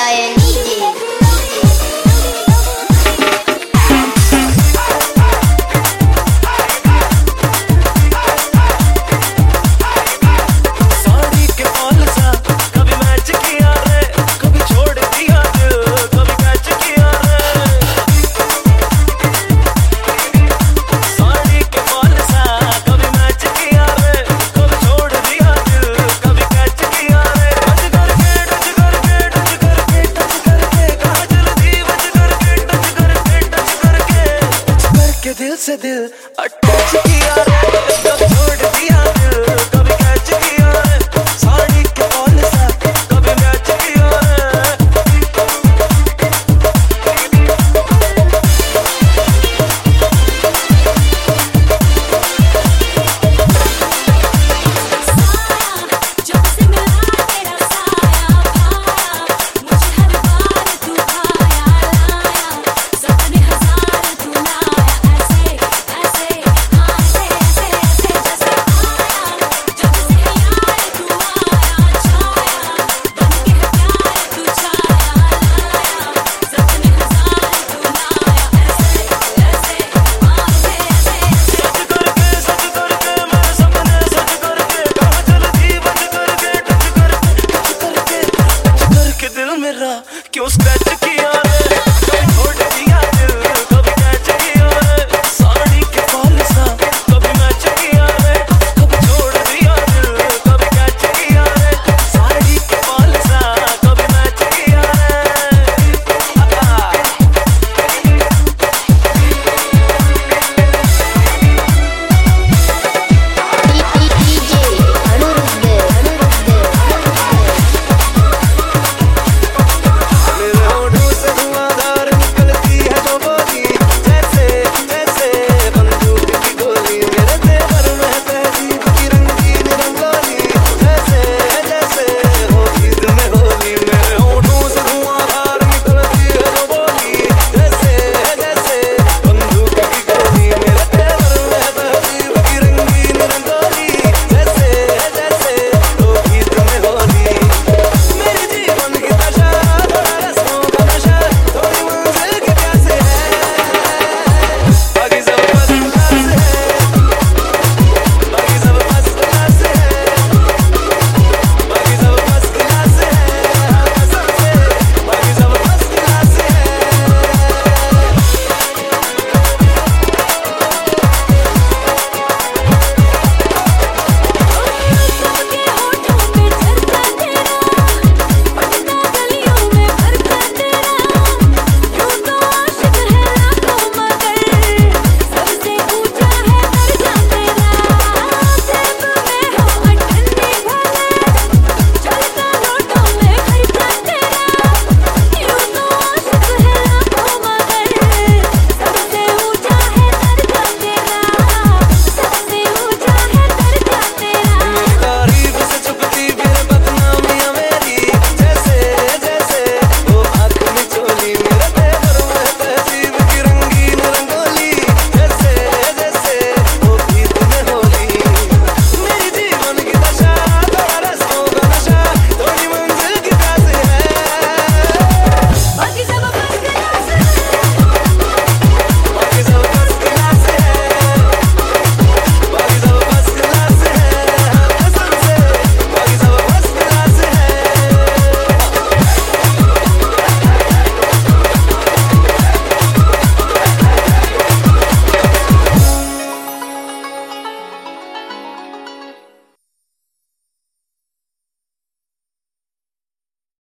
Lion DJ. दिल से दिल अटैच किया रे, कभी छोड़ दिया दिल, कभी कैच किया रे, साड़ी के बॉल सा कभी मैच किया रे। जब से मिला तेरा साया भाया, मुझे हर बार तू भाया लाया, सपने हजार तू लाया, ऐसे ऐसे हाँ ऐसे ऐसे ऐसे जैसे आया, जब से है यार तू आया छाया, बन के है प्यार तू छाया लाया, सपने हजार तू लाया, ऐसे ऐसे हाँ ऐसे ऐसे सच करके मेरे सपने सच करके, कहाँ चलती बच करके, टच करके दिल मेरा क्यों स्क्रैच